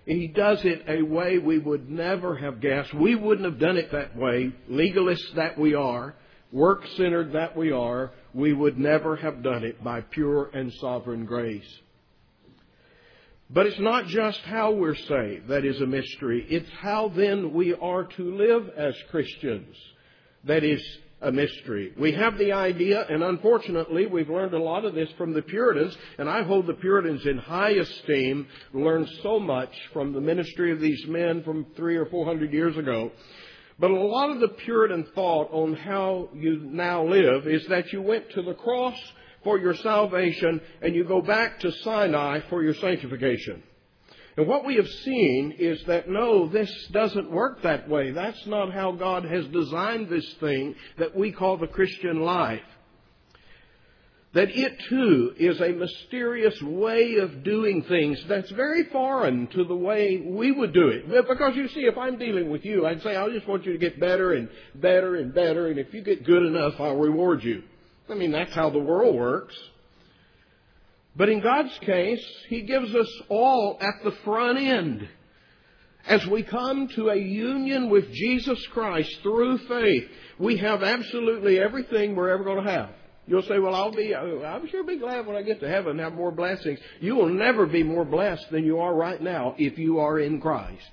He does it a way we would never have guessed. We wouldn't have done it that way. Legalists that we are, work-centered that we are, we would never have done it by pure and sovereign grace. But it's not just how we're saved that is a mystery. It's how then we are to live as Christians that is a mystery. We have the idea, and unfortunately we've learned a lot of this from the Puritans, and I hold the Puritans in high esteem, learned so much from the ministry of these men from 300 or 400 years ago. But a lot of the Puritan thought on how you now live is that you went to the cross for your salvation and you go back to Sinai for your sanctification. And what we have seen is that no, this doesn't work that way. That's not how God has designed this thing that we call the Christian life. That it too is a mysterious way of doing things that's very foreign to the way we would do it. Because you see, if I'm dealing with you, I'd say, I just want you to get better and better and better, and if you get good enough, I'll reward you. I mean, that's how the world works. But in God's case, He gives us all at the front end. As we come to a union with Jesus Christ through faith, we have absolutely everything we're ever going to have. You'll say, well, I'll sure be glad when I get to heaven and have more blessings. You will never be more blessed than you are right now if you are in Christ.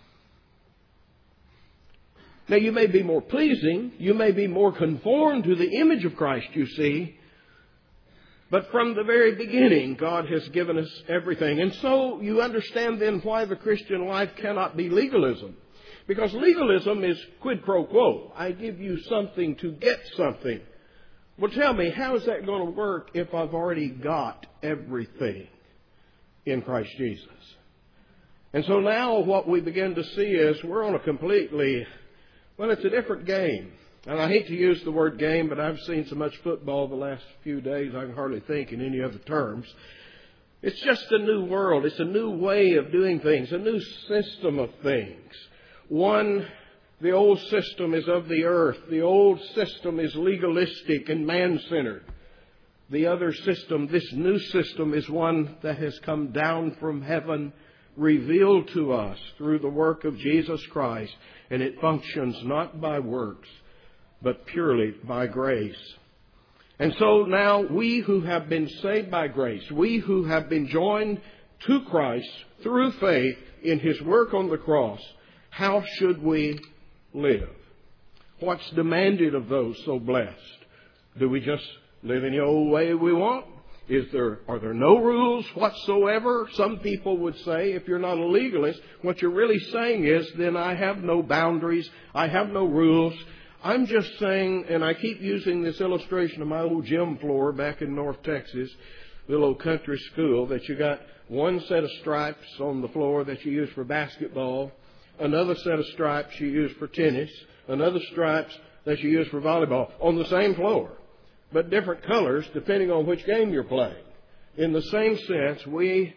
Now, you may be more pleasing. You may be more conformed to the image of Christ, you see. But from the very beginning, God has given us everything. And so you understand then why the Christian life cannot be legalism. Because legalism is quid pro quo. I give you something to get something. Well, tell me, how is that going to work if I've already got everything in Christ Jesus? And so now what we begin to see is we're on a completely, well, it's a different game. And I hate to use the word game, but I've seen so much football the last few days I can hardly think in any other terms. It's just a new world. It's a new way of doing things, a new system of things. The old system is of the earth. The old system is legalistic and man-centered. The other system, this new system, is one that has come down from heaven, revealed to us through the work of Jesus Christ. And it functions not by works, but purely by grace. And so now we who have been saved by grace, we who have been joined to Christ through faith in His work on the cross, how should we live? What's demanded of those so blessed? Do we just live in the old way we want? Are there no rules whatsoever? Some people would say, if you're not a legalist, what you're really saying is, then I have no boundaries, I have no rules. I'm just saying, and I keep using this illustration of my old gym floor back in North Texas, little old country school, that you got one set of stripes on the floor that you use for basketball, another set of stripes you use for tennis, another stripes that you use for volleyball on the same floor, but different colors depending on which game you're playing. In the same sense, we're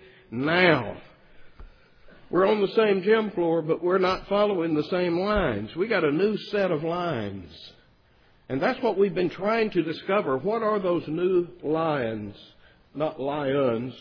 on the same gym floor, but we're not following the same lines. We got a new set of lines. And that's what we've been trying to discover. What are those new lines? Not lions,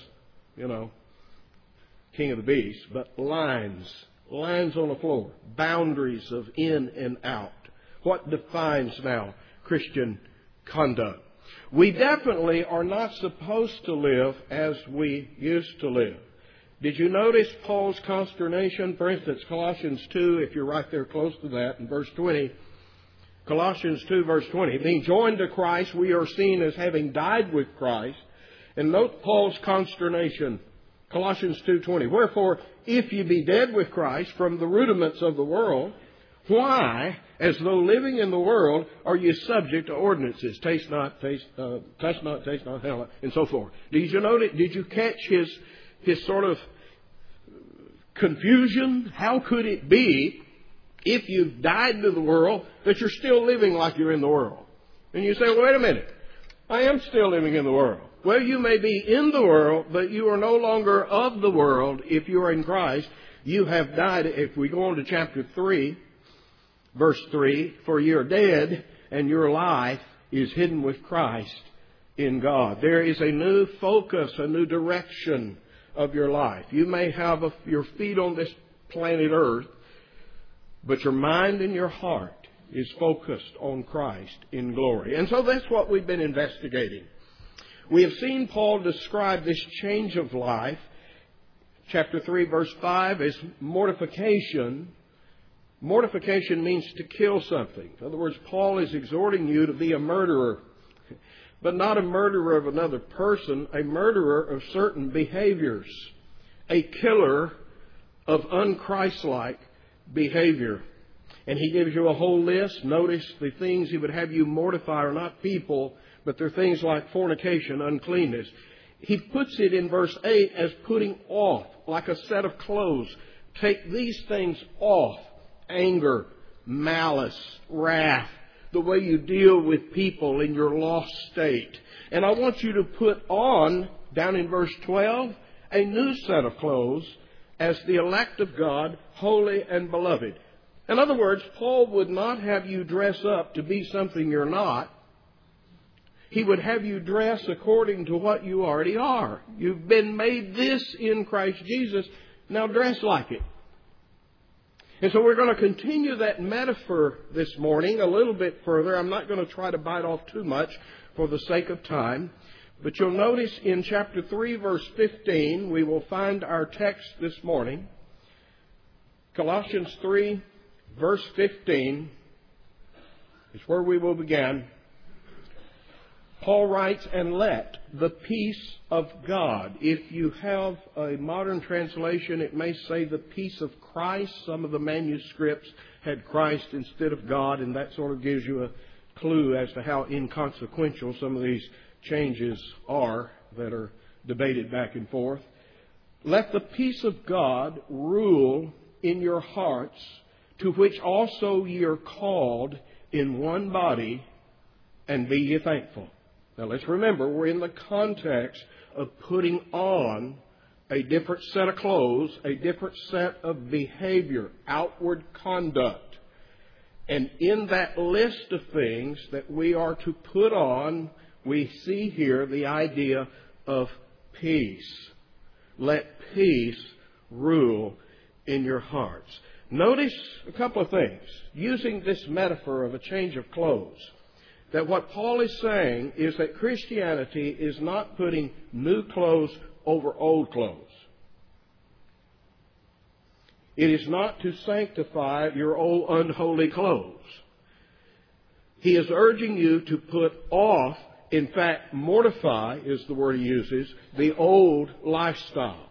king of the beasts, but lines. Lines on the floor. Boundaries of in and out. What defines now Christian conduct? We definitely are not supposed to live as we used to live. Did you notice Paul's consternation? For instance, Colossians 2, if you're right there close to that, in verse 20. Colossians 2, verse 20. Being joined to Christ, we are seen as having died with Christ. And note Paul's consternation. Colossians 2:20. Wherefore, if ye be dead with Christ from the rudiments of the world, why, as though living in the world, are you subject to ordinances? Taste not, touch not, taste not, handle not, and so forth. Did you notice? Did you catch his sort of confusion? How could it be, if you've died to the world, that you're still living like you're in the world? And you say, well, wait a minute. I am still living in the world. Well, you may be in the world, but you are no longer of the world if you are in Christ. You have died. If we go on to chapter 3, verse 3, for you are dead, and your life is hidden with Christ in God. There is a new focus, a new direction, of your life. You may have your feet on this planet Earth, but your mind and your heart is focused on Christ in glory. And so that's what we've been investigating. We have seen Paul describe this change of life, chapter 3, verse 5, as mortification. Mortification means to kill something. In other words, Paul is exhorting you to be a murderer, but not a murderer of another person, a murderer of certain behaviors, a killer of unchristlike behavior. And he gives you a whole list. Notice the things he would have you mortify are not people, but they're things like fornication, uncleanness. He puts it in verse 8 as putting off, like a set of clothes. Take these things off. Anger, malice, wrath, the way you deal with people in your lost state. And I want you to put on, down in verse 12, a new set of clothes as the elect of God, holy and beloved. In other words, Paul would not have you dress up to be something you're not. He would have you dress according to what you already are. You've been made this in Christ Jesus. Now dress like it. And so we're going to continue that metaphor this morning a little bit further. I'm not going to try to bite off too much for the sake of time. But you'll notice in chapter 3, verse 15, we will find our text this morning. Colossians 3, verse 15 is where we will begin. Paul writes, and let the peace of God. If you have a modern translation, it may say the peace of Christ. Some of the manuscripts had Christ instead of God, and that sort of gives you a clue as to how inconsequential some of these changes are that are debated back and forth. Let the peace of God rule in your hearts, to which also ye are called in one body, and be ye thankful. Now let's remember, we're in the context of putting on a different set of clothes, a different set of behavior, outward conduct. And in that list of things that we are to put on, we see here the idea of peace. Let peace rule in your hearts. Notice a couple of things. Using this metaphor of a change of clothes, that what Paul is saying is that Christianity is not putting new clothes over old clothes. It is not to sanctify your old unholy clothes. He is urging you to put off, in fact, mortify is the word he uses, the old lifestyle.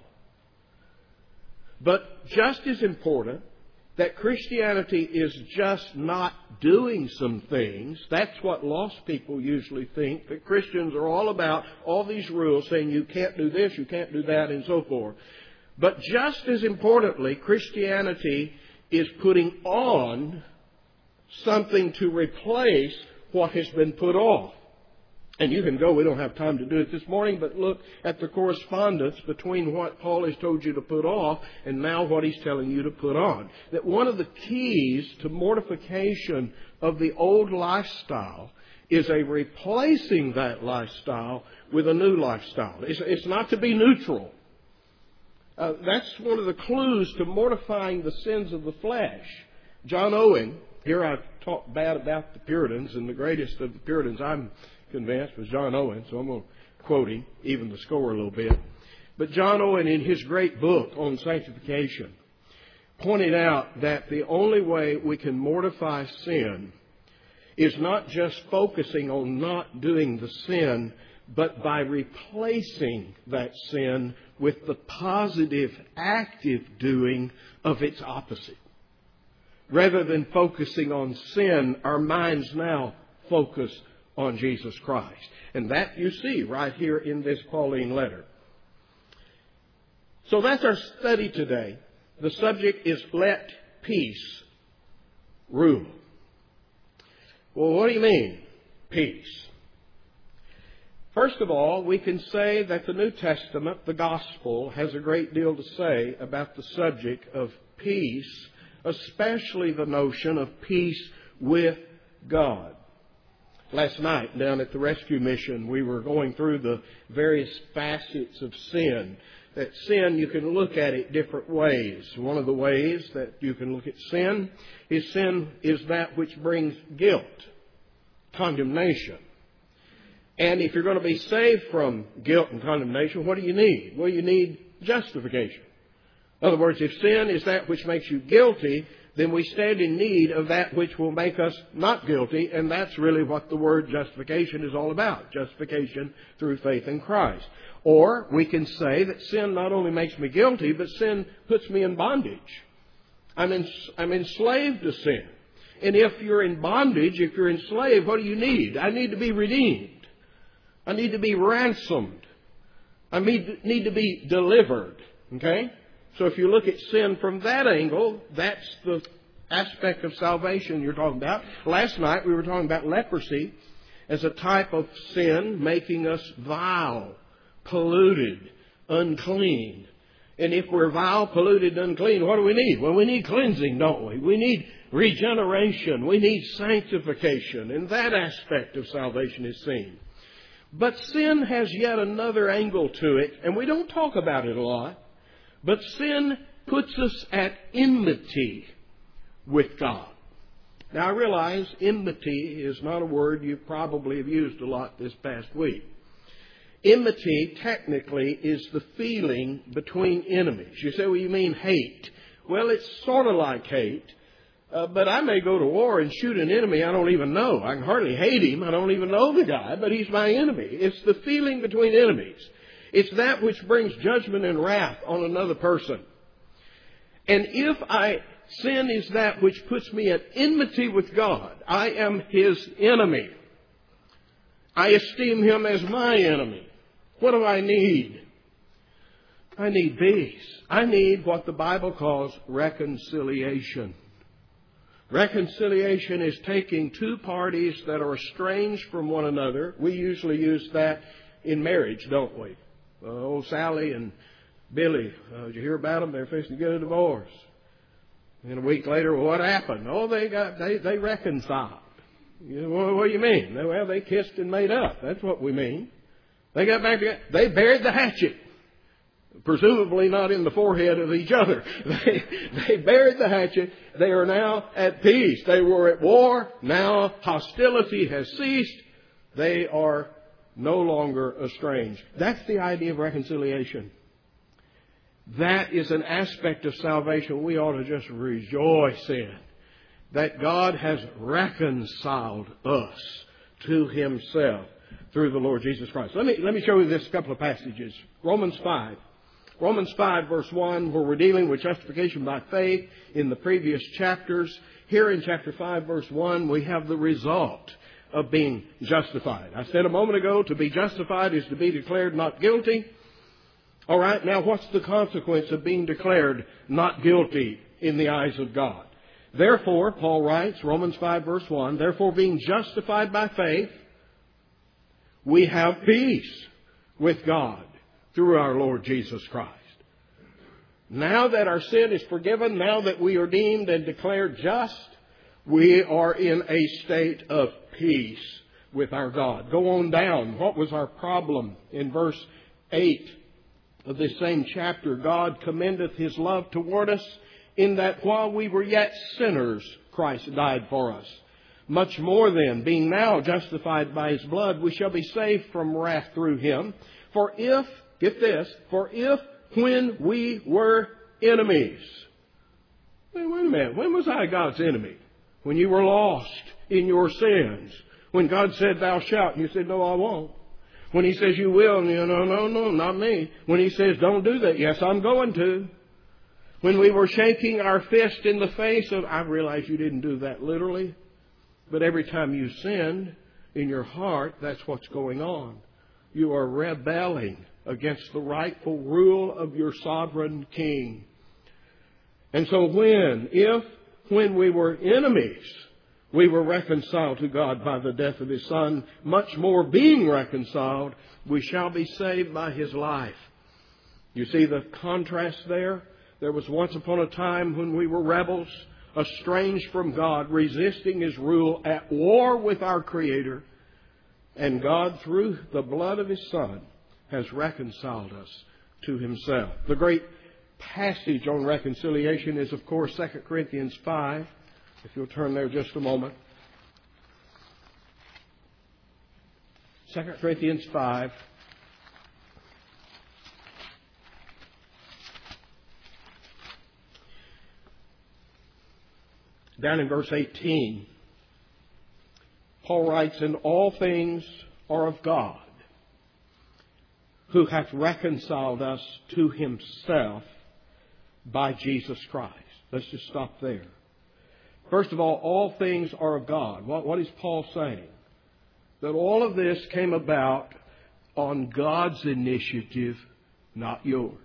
But just as important, that Christianity is just not doing some things. That's what lost people usually think, that Christians are all about all these rules saying you can't do this, you can't do that, and so forth. But just as importantly, Christianity is putting on something to replace what has been put off. And you can go, we don't have time to do it this morning, but look at the correspondence between what Paul has told you to put off and now what he's telling you to put on. That one of the keys to mortification of the old lifestyle is a replacing that lifestyle with a new lifestyle. It's not to be neutral. That's one of the clues to mortifying the sins of the flesh. John Owen, here I've talked bad about the Puritans, and the greatest of the Puritans, I'm convinced, was John Owen, so I'm going to quote him, even the score a little bit. But John Owen, in his great book on sanctification, pointed out that the only way we can mortify sin is not just focusing on not doing the sin, but by replacing that sin with the positive, active doing of its opposite. Rather than focusing on sin, our minds now focus on Jesus Christ. And that you see right here in this Pauline letter. So that's our study today. The subject is let peace rule. Well, what do you mean, peace? First of all, we can say that the New Testament, the Gospel, has a great deal to say about the subject of peace, especially the notion of peace with God. Last night, down at the rescue mission, we were going through the various facets of sin that sin, you can look at it different ways. One of the ways that you can look at sin is that which brings guilt, condemnation. And if you're going to be saved from guilt and condemnation, what do you need? Well, you need justification. In other words, if sin is that which makes you guilty, then we stand in need of that which will make us not guilty, and that's really what the word justification is all about. Justification through faith in Christ. Or we can say that sin not only makes me guilty, but sin puts me in bondage. I'm enslaved to sin. And if you're in bondage, if you're enslaved, what do you need? I need to be redeemed. I need to be ransomed. I need to be delivered. Okay? So if you look at sin from that angle, that's the aspect of salvation you're talking about. Last night we were talking about leprosy as a type of sin making us vile, polluted, unclean. And if we're vile, polluted, unclean, what do we need? Well, we need cleansing, don't we? We need regeneration. We need sanctification. And that aspect of salvation is seen. But sin has yet another angle to it, and we don't talk about it a lot. But sin puts us at enmity with God. Now, I realize enmity is not a word you probably have used a lot this past week. Enmity, technically, is the feeling between enemies. You say, well, you mean hate. Well, it's sort of like hate. But I may go to war and shoot an enemy I don't even know. I can hardly hate him. I don't even know the guy, but he's my enemy. It's the feeling between enemies. It's that which brings judgment and wrath on another person. And if sin is that which puts me at enmity with God, I am His enemy. I esteem Him as my enemy. What do I need? I need peace. I need what the Bible calls reconciliation. Reconciliation is taking two parties that are estranged from one another. We usually use that in marriage, don't we? Old Sally and Billy, did you hear about them? They're fixing to get a divorce. And a week later, well, what happened? Oh, they reconciled. You know, what do you mean? Well, they kissed and made up. That's what we mean. They got back together. They buried the hatchet. Presumably not in the forehead of each other. They buried the hatchet. They are now at peace. They were at war. Now hostility has ceased. They are no longer estranged. That's the idea of reconciliation. That is an aspect of salvation we ought to just rejoice in. That God has reconciled us to Himself through the Lord Jesus Christ. Let me show you this couple of passages. Romans 5. Romans 5 verse 1, where we're dealing with justification by faith in the previous chapters. Here in chapter 5 verse 1, we have the result of being justified. I said a moment ago, to be justified is to be declared not guilty. All right, now what's the consequence of being declared not guilty in the eyes of God? Therefore, Paul writes, Romans 5 verse 1, therefore being justified by faith, we have peace with God through our Lord Jesus Christ. Now that our sin is forgiven, now that we are deemed and declared just, we are in a state of peace with our God. Go on down. What was our problem? In verse 8 of this same chapter, God commendeth His love toward us in that while we were yet sinners, Christ died for us. Much more then, being now justified by His blood, we shall be saved from wrath through Him. For if, get this, for if when we were enemies. Wait a minute. When was I God's enemy? When you were lost in your sins. When God said, thou shalt, and you said, no, I won't. When He says you will, and you no, not me. When He says, don't do that, yes, I'm going to. When we were shaking our fist in the face of, I realize you didn't do that literally, but every time you sinned in your heart, that's what's going on. You are rebelling against the rightful rule of your sovereign King. And so when we were enemies, we were reconciled to God by the death of His Son, much more being reconciled, we shall be saved by His life. You see the contrast there? There was once upon a time when we were rebels, estranged from God, resisting His rule, at war with our Creator. And God, through the blood of His Son, has reconciled us to Himself. The great passage on reconciliation is, of course, 2 Corinthians 5. If you'll turn there just a moment. 2 Corinthians 5. Down in verse 18, Paul writes, "And all things are of God, who hath reconciled us to Himself by Jesus Christ." Let's just stop there. First of all things are of God. What is Paul saying? That all of this came about on God's initiative, not yours.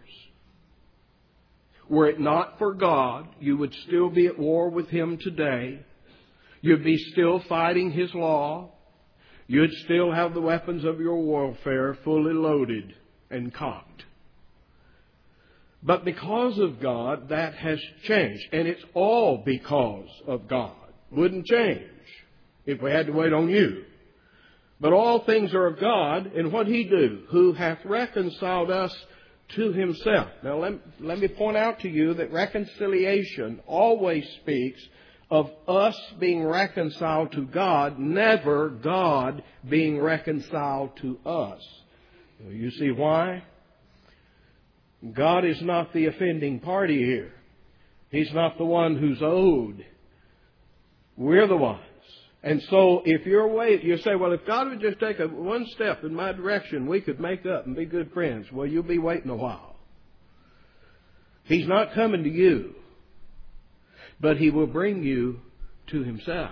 Were it not for God, you would still be at war with Him today. You'd be still fighting His law. You'd still have the weapons of your warfare fully loaded and cocked. But because of God, that has changed. And it's all because of God. Wouldn't change if we had to wait on you. But all things are of God, and what He do? Who hath reconciled us to Himself. Now let me point out to you that reconciliation always speaks of us being reconciled to God, never God being reconciled to us. You see why? God is not the offending party here. He's not the one who's owed. We're the ones. And so if you say, well, if God would just take one step in my direction, we could make up and be good friends. Well, you'll be waiting a while. He's not coming to you, but He will bring you to Himself.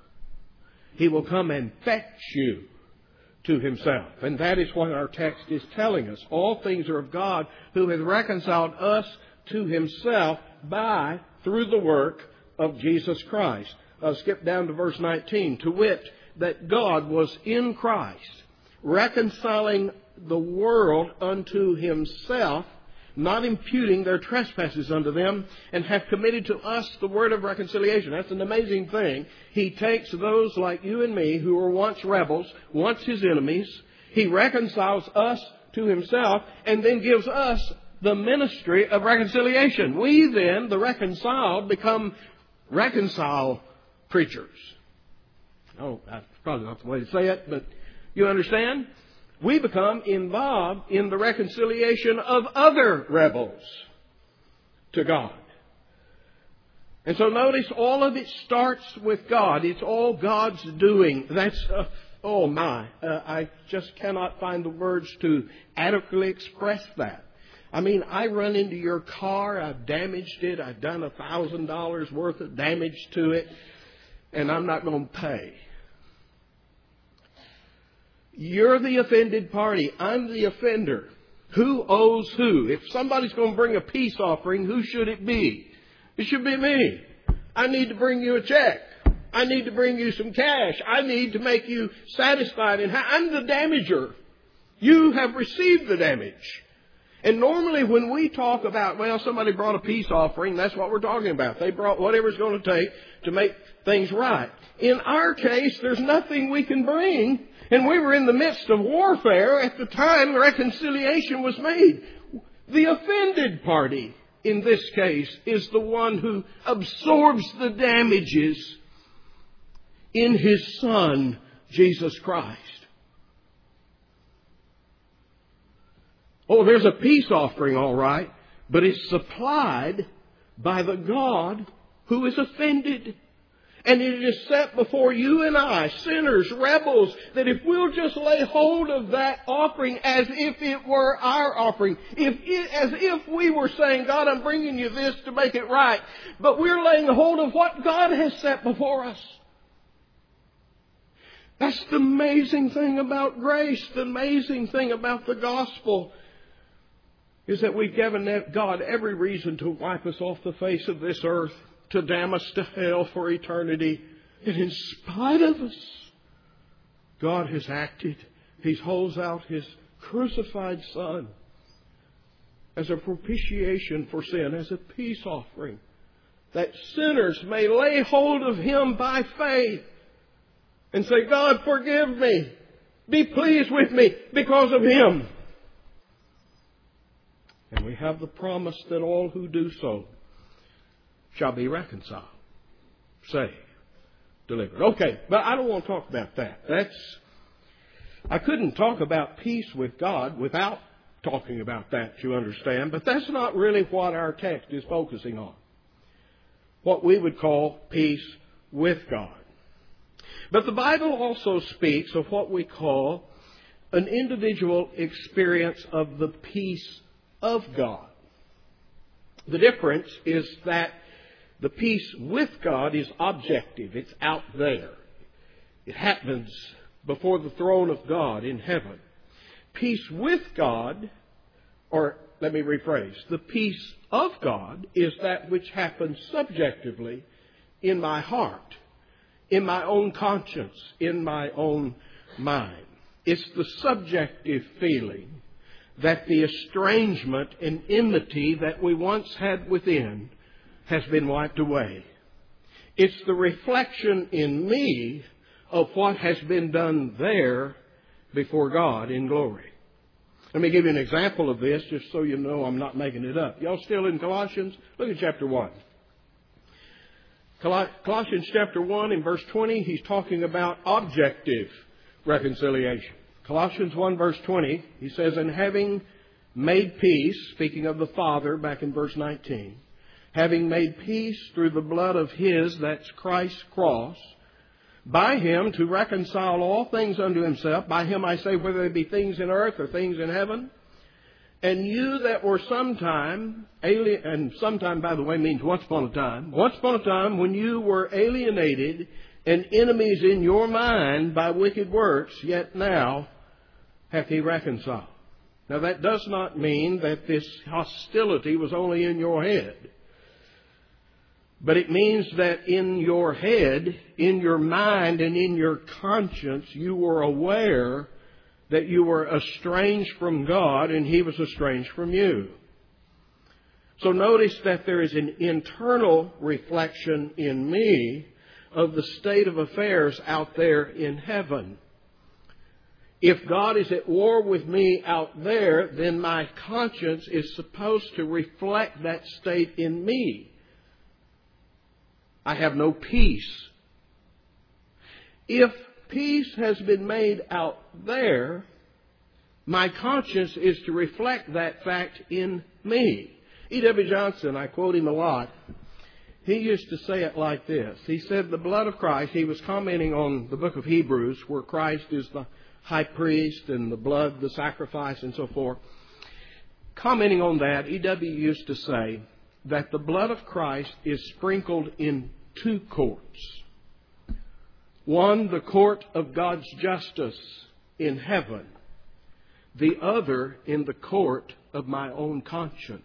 He will come and fetch you to Himself. And that is what our text is telling us. All things are of God, who hath reconciled us to Himself through the work of Jesus Christ. I'll skip down to verse 19. To wit, that God was in Christ, reconciling the world unto Himself, not imputing their trespasses unto them, and hath committed to us the word of reconciliation. That's an amazing thing. He takes those like you and me who were once rebels, once His enemies. He reconciles us to Himself, and then gives us the ministry of reconciliation. We then, the reconciled, become reconcile preachers. Oh, that's probably not the way to say it, but you understand? We become involved in the reconciliation of other rebels to God. And so notice all of it starts with God. It's all God's doing. That's, I just cannot find the words to adequately express that. I mean, I run into your car, I've damaged it, I've done $1,000 worth of damage to it, and I'm not going to pay. You're the offended party. I'm the offender. Who owes who? If somebody's going to bring a peace offering, who should it be? It should be me. I need to bring you a check. I need to bring you some cash. I need to make you satisfied. And I'm the damager. You have received the damage. And normally when we talk about, somebody brought a peace offering, that's what we're talking about. They brought whatever it's going to take to make things right. In our case, there's nothing we can bring. And we were in the midst of warfare at the time reconciliation was made. The offended party, in this case, is the one who absorbs the damages in His Son, Jesus Christ. Oh, there's a peace offering, all right, but it's supplied by the God who is offended. And it is set before you and I, sinners, rebels, that if we'll just lay hold of that offering as if it were our offering, as if we were saying, God, I'm bringing you this to make it right, but we're laying hold of what God has set before us. That's the amazing thing about grace, the amazing thing about the gospel, is that we've given God every reason to wipe us off the face of this earth, to damn us to hell for eternity. And in spite of us, God has acted. He holds out His crucified Son as a propitiation for sin, as a peace offering, that sinners may lay hold of Him by faith and say, God, forgive me. Be pleased with me because of Him. And we have the promise that all who do so shall be reconciled, saved, delivered. Okay, but I don't want to talk about that. I couldn't talk about peace with God without talking about that, you understand. But that's not really what our text is focusing on. What we would call peace with God. But the Bible also speaks of what we call an individual experience of the peace of God. The difference is that the peace with God is objective. It's out there. It happens before the throne of God in heaven. Peace with God, or let me rephrase, the peace of God is that which happens subjectively in my heart, in my own conscience, in my own mind. It's the subjective feeling that the estrangement and enmity that we once had within has been wiped away. It's the reflection in me of what has been done there before God in glory. Let me give you an example of this just so you know I'm not making it up. Y'all still in Colossians? Look at chapter 1. Colossians chapter 1 in verse 20, he's talking about objective reconciliation. Colossians 1 verse 20, he says, and having made peace, speaking of the Father back in verse 19, having made peace through the blood of His, that's Christ's cross, by Him to reconcile all things unto Himself. By Him I say, whether they be things in earth or things in heaven. And you that were sometime alien, and sometime, by the way, means once upon a time. Once upon a time when you were alienated and enemies in your mind by wicked works, yet now hath He reconciled. Now that does not mean that this hostility was only in your head. But it means that in your head, in your mind, and in your conscience, you were aware that you were estranged from God and He was estranged from you. So notice that there is an internal reflection in me of the state of affairs out there in heaven. If God is at war with me out there, then my conscience is supposed to reflect that state in me. I have no peace. If peace has been made out there, my conscience is to reflect that fact in me. E.W. Johnson, I quote him a lot, he used to say it like this. He said the blood of Christ, he was commenting on the book of Hebrews where Christ is the high priest and the blood, the sacrifice and so forth. Commenting on that, E.W. used to say that the blood of Christ is sprinkled in two courts. One, the court of God's justice in heaven. The other in the court of my own conscience.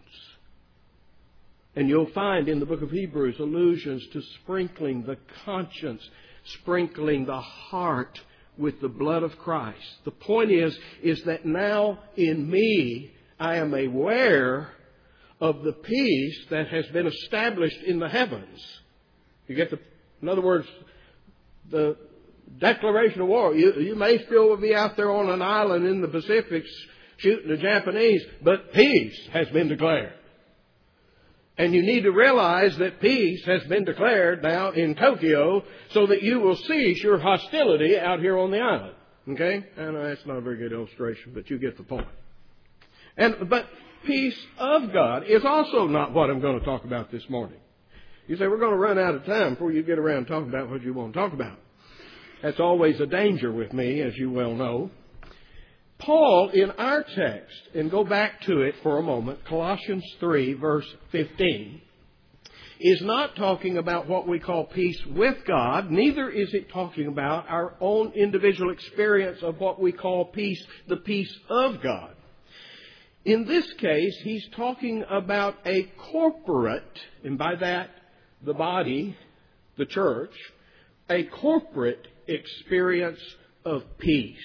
And you'll find in the book of Hebrews allusions to sprinkling the conscience, sprinkling the heart with the blood of Christ. The point is that now in me I am aware of the peace that has been established in the heavens. You get in other words, the declaration of war. You may still be out there on an island in the Pacific shooting the Japanese, but peace has been declared. And you need to realize that peace has been declared now in Tokyo so that you will cease your hostility out here on the island. Okay? I know that's not a very good illustration, but you get the point. But peace of God is also not what I'm going to talk about this morning. You say, we're going to run out of time before you get around talking about what you want to talk about. That's always a danger with me, as you well know. Paul, in our text, and go back to it for a moment, Colossians 3, verse 15, is not talking about what we call peace with God. Neither is it talking about our own individual experience of what we call peace, the peace of God. In this case, he's talking about a corporate, and by that, the body, the church, a corporate experience of peace.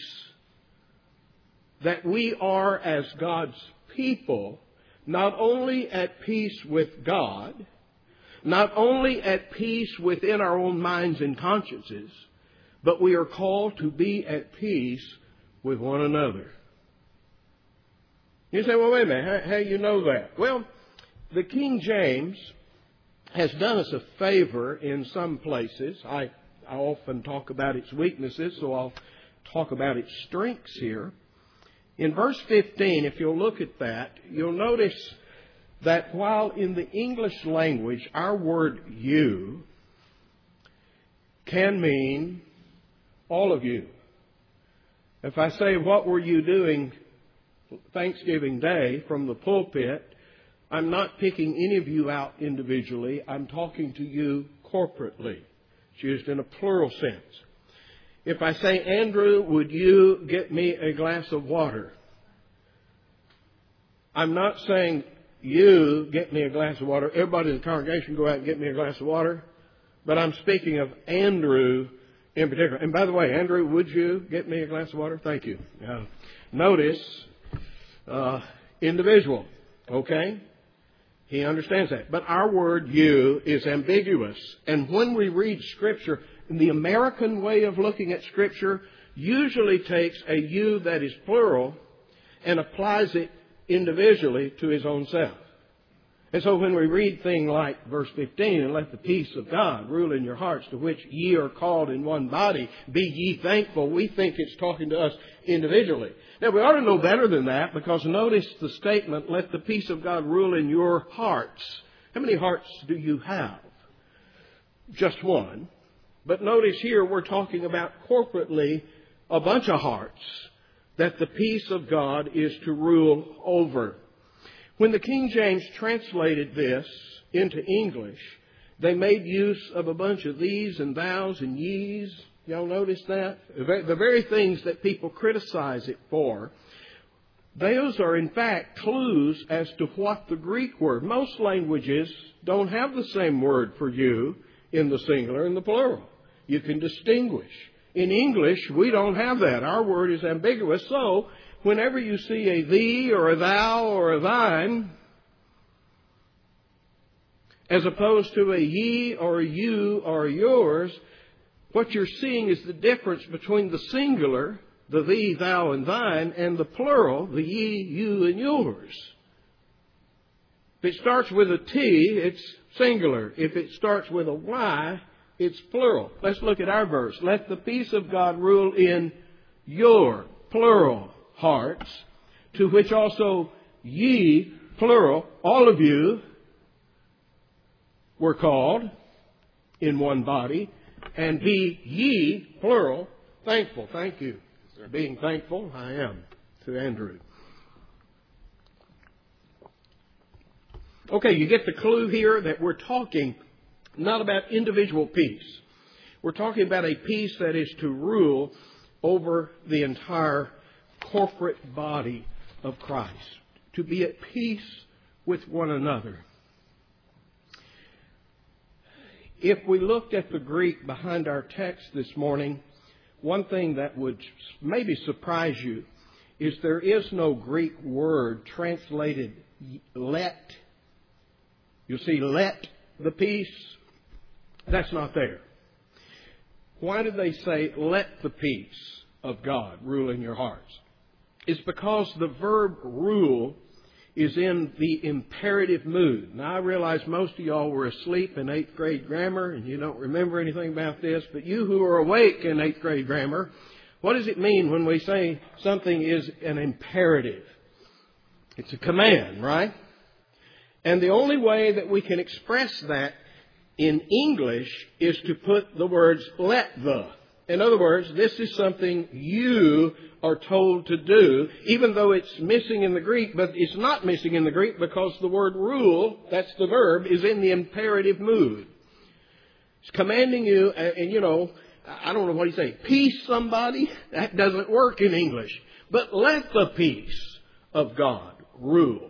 That we are, as God's people, not only at peace with God, not only at peace within our own minds and consciences, but we are called to be at peace with one another. You say, well, wait a minute, how do you know that? Well, the King James has done us a favor in some places. I often talk about its weaknesses, so I'll talk about its strengths here. In verse 15, if you'll look at that, you'll notice that while in the English language our word you can mean all of you. If I say, what were you doing Thanksgiving Day from the pulpit, I'm not picking any of you out individually. I'm talking to you corporately. It's used in a plural sense. If I say, Andrew, would you get me a glass of water? I'm not saying, you get me a glass of water. Everybody in the congregation go out and get me a glass of water. But I'm speaking of Andrew in particular. And by the way, Andrew, would you get me a glass of water? Thank you. Notice, individual. Okay? He understands that. But our word you is ambiguous. And when we read Scripture, the American way of looking at Scripture usually takes a you that is plural and applies it individually to his own self. And so when we read things like verse 15, and let the peace of God rule in your hearts, to which ye are called in one body, be ye thankful, we think it's talking to us individually. Now we ought to know better than that, because notice the statement, let the peace of God rule in your hearts. How many hearts do you have? Just one. But notice here we're talking about corporately a bunch of hearts that the peace of God is to rule over. When the King James translated this into English, they made use of a bunch of these and thous and ye's. Y'all notice that? The very things that people criticize it for, those are in fact clues as to what the Greek word. Most languages don't have the same word for you in the singular and the plural. You can distinguish. In English, we don't have that. Our word is ambiguous. So, whenever you see a thee or a thou or a thine, as opposed to a ye or a you or a yours, what you're seeing is the difference between the singular, the thee, thou, and thine, and the plural, the ye, you, and yours. If it starts with a T, it's singular. If it starts with a Y, it's plural. Let's look at our verse. Let the peace of God rule in your, plural, hearts, to which also ye, plural, all of you were called in one body, and be ye, plural, thankful. Thank you for being thankful. I am to Andrew. Okay, you get the clue here that we're talking not about individual peace. We're talking about a peace that is to rule over the entire corporate body of Christ, to be at peace with one another. If we looked at the Greek behind our text this morning, one thing that would maybe surprise you is there is no Greek word translated let. You see, let the peace, that's not there. Why did they say, let the peace of God rule in your hearts? It's because the verb rule is in the imperative mood. Now, I realize most of y'all were asleep in 8th grade grammar and you don't remember anything about this, but you who are awake in 8th grade grammar, what does it mean when we say something is an imperative? It's a command, right? And the only way that we can express that in English is to put the words let the. In other words, this is something you are told to do, even though it's missing in the Greek, but it's not missing in the Greek because the word rule, that's the verb, is in the imperative mood. It's commanding you, and you know, I don't know what you say, peace somebody? That doesn't work in English. But let the peace of God rule.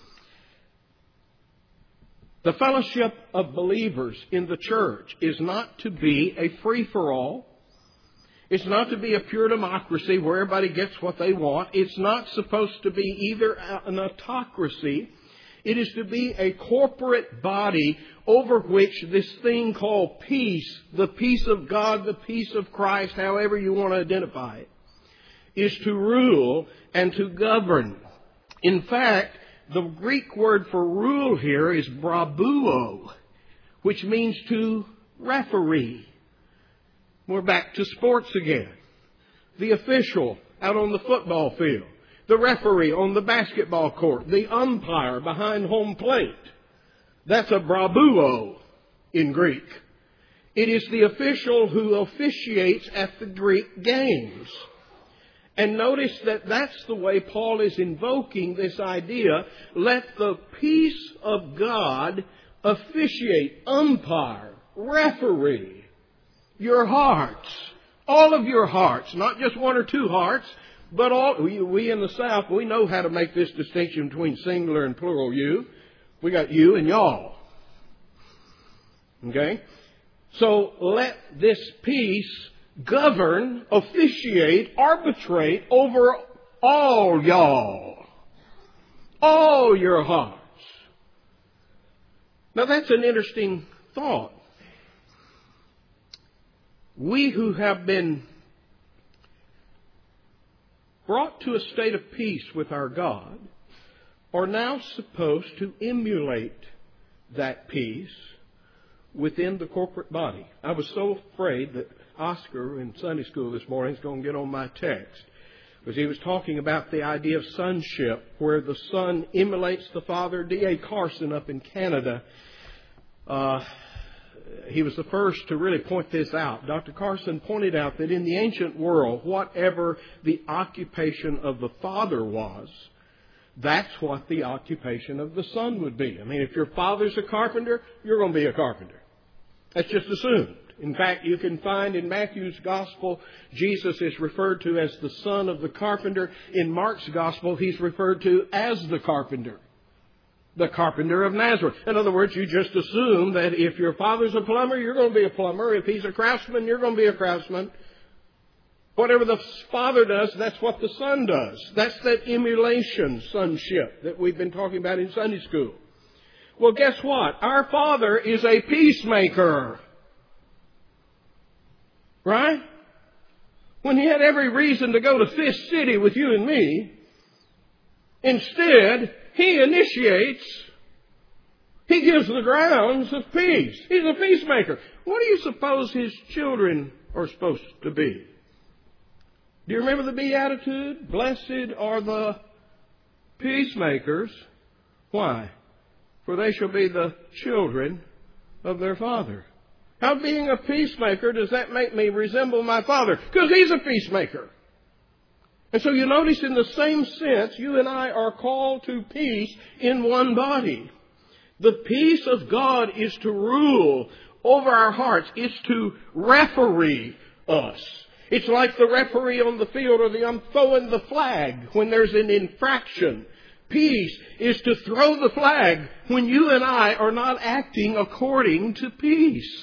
The fellowship of believers in the church is not to be a free-for-all. It's not to be a pure democracy where everybody gets what they want. It's not supposed to be either an autocracy. It is to be a corporate body over which this thing called peace, the peace of God, the peace of Christ, however you want to identify it, is to rule and to govern. In fact, the Greek word for rule here is brabuo, which means to referee. We're back to sports again. The official out on the football field, the referee on the basketball court, the umpire behind home plate. That's a brabuo in Greek. It is the official who officiates at the Greek games. And notice that that's the way Paul is invoking this idea. Let the peace of God officiate, umpire, referee your hearts. All of your hearts, not just one or two hearts, but all. We in the South, we know how to make this distinction between singular and plural you. We got you and y'all. Okay? So let this peace govern, officiate, arbitrate over all y'all. All your hearts. Now that's an interesting thought. We who have been brought to a state of peace with our God are now supposed to emulate that peace within the corporate body. I was so afraid that Oscar in Sunday school this morning is going to get on my text, because he was talking about the idea of sonship, where the son emulates the father. D.A. Carson up in Canada, he was the first to really point this out. Dr. Carson pointed out that in the ancient world, whatever the occupation of the father was, that's what the occupation of the son would be. I mean, if your father's a carpenter, you're going to be a carpenter. That's just assumed. In fact, you can find in Matthew's Gospel, Jesus is referred to as the son of the carpenter. In Mark's Gospel, he's referred to as the carpenter of Nazareth. In other words, you just assume that if your father's a plumber, you're going to be a plumber. If he's a craftsman, you're going to be a craftsman. Whatever the father does, that's what the son does. That's that emulation sonship that we've been talking about in Sunday school. Well, guess what? Our Father is a peacemaker. Right? When He had every reason to go to Fist City with you and me, instead, He initiates, He gives the grounds of peace. He's a peacemaker. What do you suppose His children are supposed to be? Do you remember the Beatitude? Blessed are the peacemakers. Why? For they shall be the children of their Father. How, being a peacemaker, does that make me resemble my Father? Because He's a peacemaker. And so you notice, in the same sense, you and I are called to peace in one body. The peace of God is to rule over our hearts. It's to referee us. It's like the referee on the field, or the throwing the flag when there's an infraction. Peace is to throw the flag when you and I are not acting according to peace.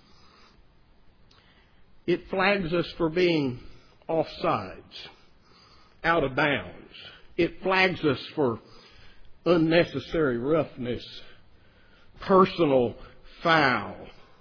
It flags us for being offsides, out of bounds. It flags us for unnecessary roughness, personal foul,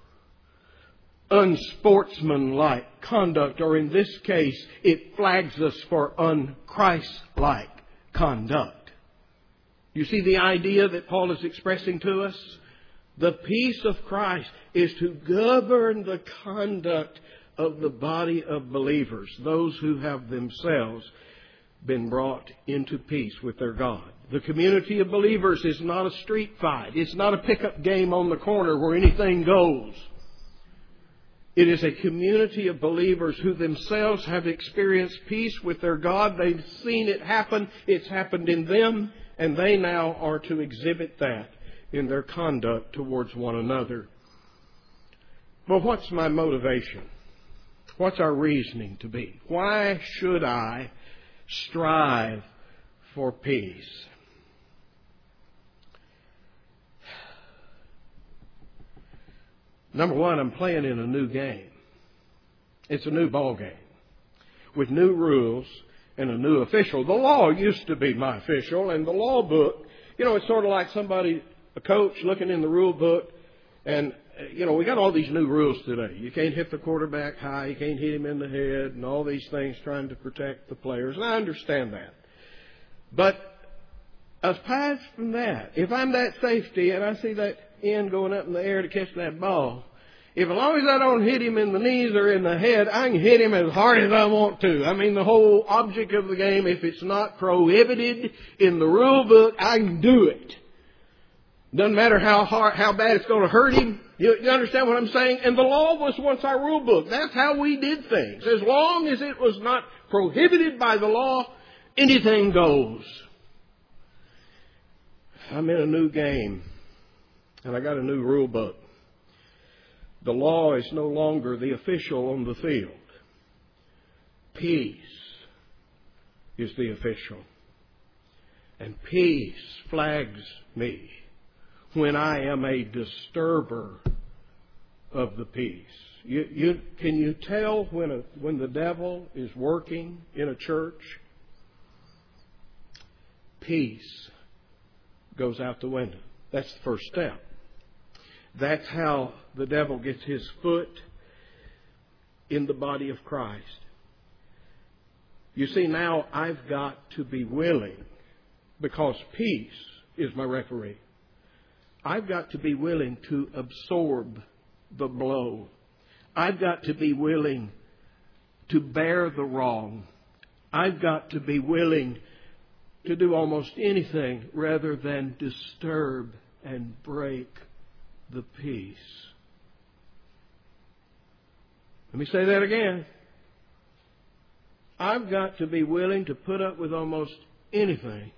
unsportsmanlike conduct, or in this case, it flags us for unchristlike conduct. You see the idea that Paul is expressing to us? The peace of Christ is to govern the conduct of the body of believers, those who have themselves been brought into peace with their God. The community of believers is not a street fight. It's not a pickup game on the corner where anything goes. It is a community of believers who themselves have experienced peace with their God. They've seen it happen. It's happened in them. And they now are to exhibit that in their conduct towards one another. Well, what's my motivation? What's our reasoning to be? Why should I strive for peace? Number one, I'm playing in a new game. It's a new ball game with new rules and a new official. The law used to be my official, and the law book, it's sort of like a coach looking in the rule book, and, we got all these new rules today. You can't hit the quarterback high, you can't hit him in the head, and all these things trying to protect the players, and I understand that. But Aside from that, if I'm that safety and I see that end going up in the air to catch that ball, if as long as I don't hit him in the knees or in the head, I can hit him as hard as I want to. I mean, the whole object of the game, if it's not prohibited in the rule book, I can do it. Doesn't matter how bad it's going to hurt him. You understand what I'm saying? And the law was once our rule book. That's how we did things. As long as it was not prohibited by the law, anything goes. I'm in a new game, and I got a new rule book. The law is no longer the official on the field. Peace is the official. And peace flags me when I am a disturber of the peace. Can you tell when the devil is working in a church? Peace goes out the window. That's the first step. That's how the devil gets his foot in the body of Christ. You see, now I've got to be willing, because peace is my referee. I've got to be willing to absorb the blow. I've got to be willing to bear the wrong. I've got to be willing to do almost anything rather than disturb and break the peace. Let me say that again. I've got to be willing to put up with almost anything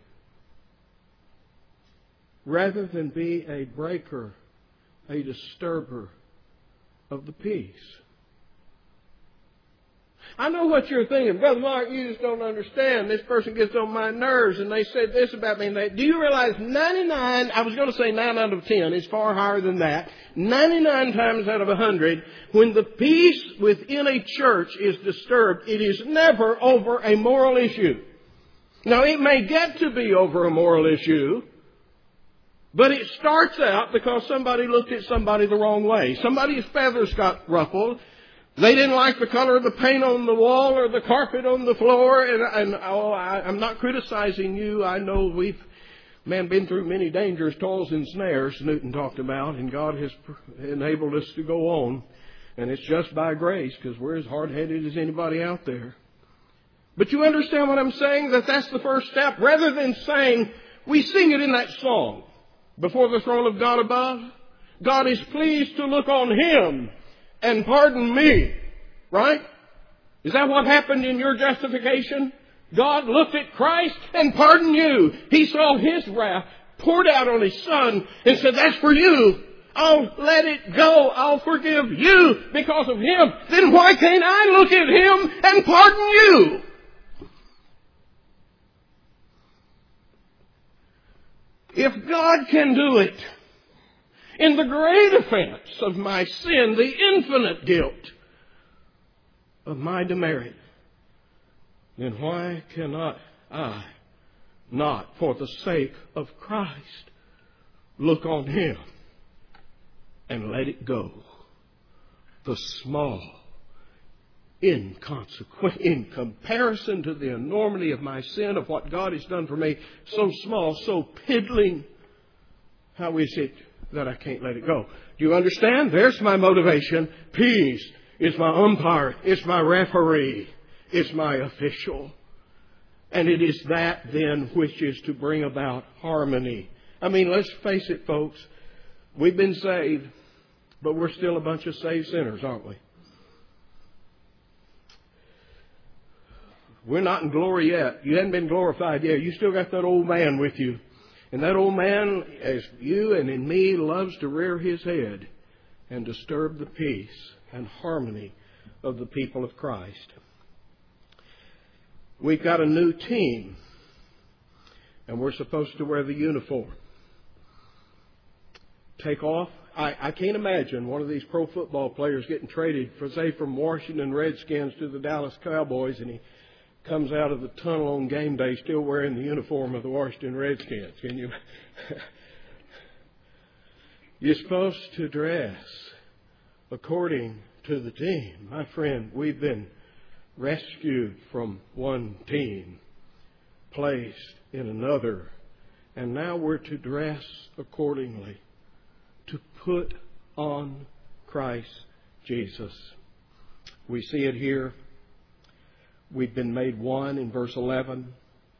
rather than be a breaker, a disturber of the peace. I know what you're thinking. Brother Mark, you just don't understand. This person gets on my nerves and they said this about me. And do you realize 99, I was going to say 9 out of 10, it's far higher than that. 99 times out of 100, when the peace within a church is disturbed, it is never over a moral issue. Now, it may get to be over a moral issue, but it starts out because somebody looked at somebody the wrong way. Somebody's feathers got ruffled. They didn't like the color of the paint on the wall or the carpet on the floor. I'm not criticizing you. I know we've been through many dangers, toils, and snares, Newton talked about, and God has enabled us to go on. And it's just by grace, because we're as hard-headed as anybody out there. But you understand what I'm saying? That's the first step. Rather than saying, we sing it in that song, before the throne of God above, God is pleased to look on Him and pardon me. Right? Is that what happened in your justification? God looked at Christ and pardoned you. He saw His wrath poured out on His Son and said, that's for you. I'll let it go. I'll forgive you because of Him. Then why can't I look at Him and pardon you? If God can do it in the great offense of my sin, the infinite guilt of my demerit, then why cannot I, not for the sake of Christ, look on Him and let it go? The small, inconsequent, in comparison to the enormity of my sin, of what God has done for me, so small, so piddling. How is it that I can't let it go? Do you understand? There's my motivation. Peace is my umpire. It's my referee. It's my official. And it is that then which is to bring about harmony. I mean, let's face it, folks. We've been saved, but we're still a bunch of saved sinners, aren't we? We're not in glory yet. You haven't been glorified yet. You still got that old man with you. And that old man, as you and in me, loves to rear his head and disturb the peace and harmony of the people of Christ. We've got a new team, and we're supposed to wear the uniform. Take off. I can't imagine one of these pro football players getting traded, from Washington Redskins to the Dallas Cowboys, and he comes out of the tunnel on game day still wearing the uniform of the Washington Redskins. Can you? You're supposed to dress according to the team. My friend, we've been rescued from one team, placed in another, And now we're to dress accordingly, to put on Christ Jesus. We see it here. We've been made one in verse 11.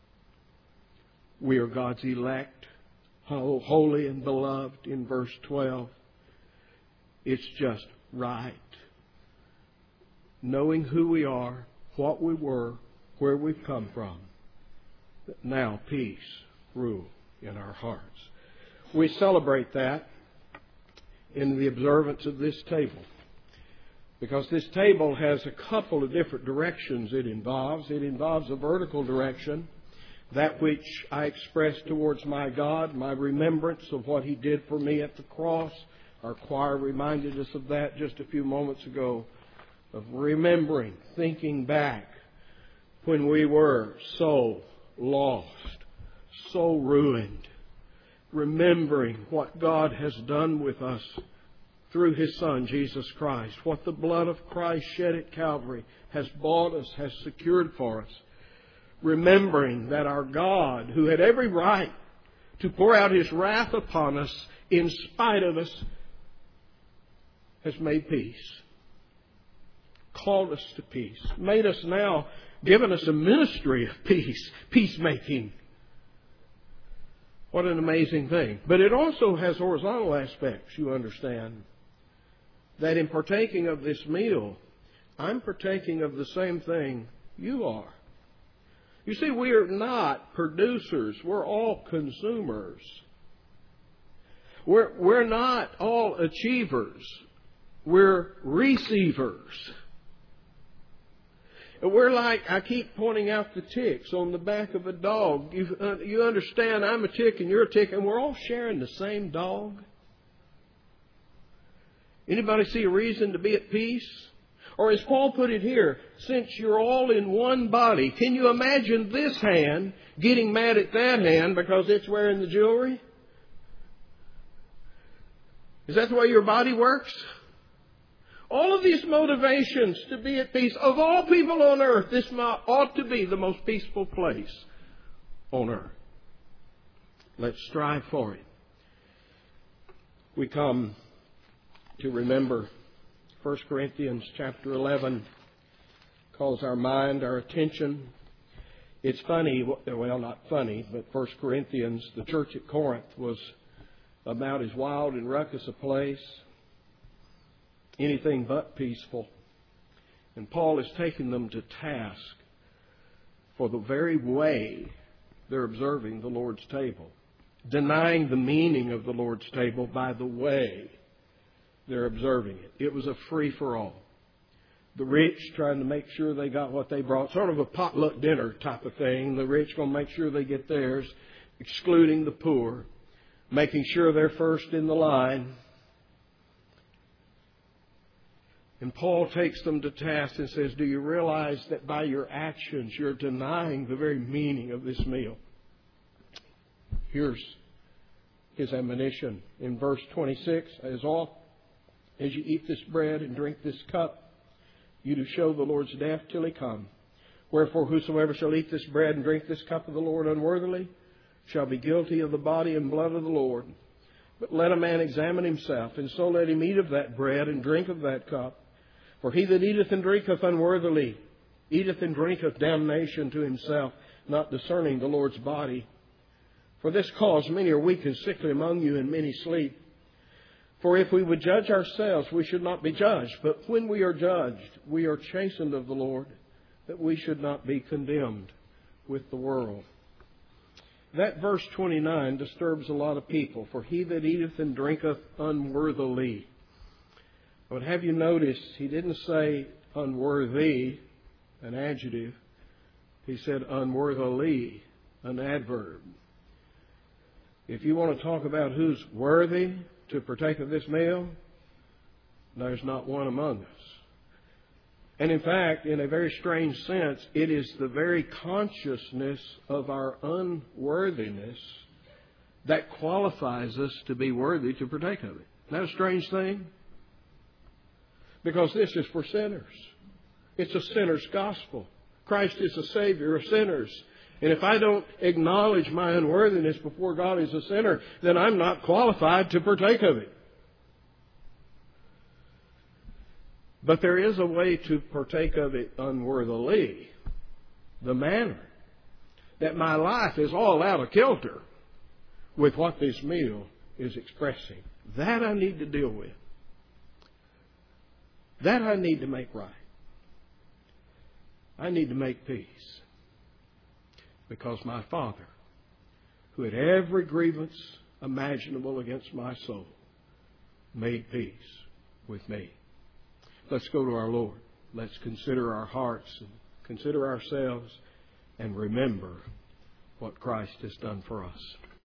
We are God's elect, holy and beloved in verse 12. It's just right. Knowing who we are, what we were, where we've come from. Now peace rule in our hearts. We celebrate that in the observance of this table. Because this table has a couple of different directions it involves. It involves a vertical direction, that which I express towards my God, my remembrance of what He did for me at the cross. Our choir reminded us of that just a few moments ago, of remembering, thinking back when we were so lost, so ruined, remembering what God has done with us through His Son, Jesus Christ, what the blood of Christ shed at Calvary has bought us, has secured for us. Remembering that our God, who had every right to pour out His wrath upon us in spite of us, has made peace. Called us to peace. Made us now, given us a ministry of peace, peacemaking. What an amazing thing. But it also has horizontal aspects, you understand. That in partaking of this meal, I'm partaking of the same thing you are. You see, we are not producers. We're all consumers. We're not all achievers. We're receivers. We're like, I keep pointing out the ticks on the back of a dog. You understand, I'm a tick and you're a tick, and we're all sharing the same dog. Anybody see a reason to be at peace? Or as Paul put it here, since you're all in one body, can you imagine this hand getting mad at that hand because it's wearing the jewelry? Is that the way your body works? All of these motivations to be at peace. Of all people on earth, this ought to be the most peaceful place on earth. Let's strive for it. We come to remember 1 Corinthians chapter 11 calls our mind, our attention. It's funny, well, not funny, but 1 Corinthians, the church at Corinth was about as wild and ruckus a place, anything but peaceful. And Paul is taking them to task for the very way they're observing the Lord's table, denying the meaning of the Lord's table by the way they're observing it. It was a free-for-all. The rich trying to make sure they got what they brought, sort of a potluck dinner type of thing. The rich going to make sure they get theirs, excluding the poor, making sure they're first in the line. And Paul takes them to task and says, do you realize that by your actions you're denying the very meaning of this meal? Here's his admonition in verse 26. As you eat this bread and drink this cup, you do show the Lord's death till He come. Wherefore whosoever shall eat this bread and drink this cup of the Lord unworthily shall be guilty of the body and blood of the Lord. But let a man examine himself, and so let him eat of that bread and drink of that cup. For he that eateth and drinketh unworthily eateth and drinketh damnation to himself, not discerning the Lord's body. For this cause many are weak and sickly among you, and many sleep. For if we would judge ourselves, we should not be judged. But when we are judged, we are chastened of the Lord, that we should not be condemned with the world. That verse 29 disturbs a lot of people. For he that eateth and drinketh unworthily. I would have you notice, he didn't say unworthy, an adjective. He said unworthily, an adverb. If you want to talk about who's worthy to partake of this meal, there's not one among us. And in fact, in a very strange sense, it is the very consciousness of our unworthiness that qualifies us to be worthy to partake of it. Isn't that a strange thing? Because this is for sinners. It's a sinner's gospel. Christ is the Savior of sinners. And if I don't acknowledge my unworthiness before God as a sinner, then I'm not qualified to partake of it. But there is a way to partake of it unworthily. The manner that my life is all out of kilter with what this meal is expressing. That I need to deal with. That I need to make right. I need to make peace. Because my Father, who had every grievance imaginable against my soul, made peace with me. Let's go to our Lord. Let's consider our hearts and consider ourselves and remember what Christ has done for us.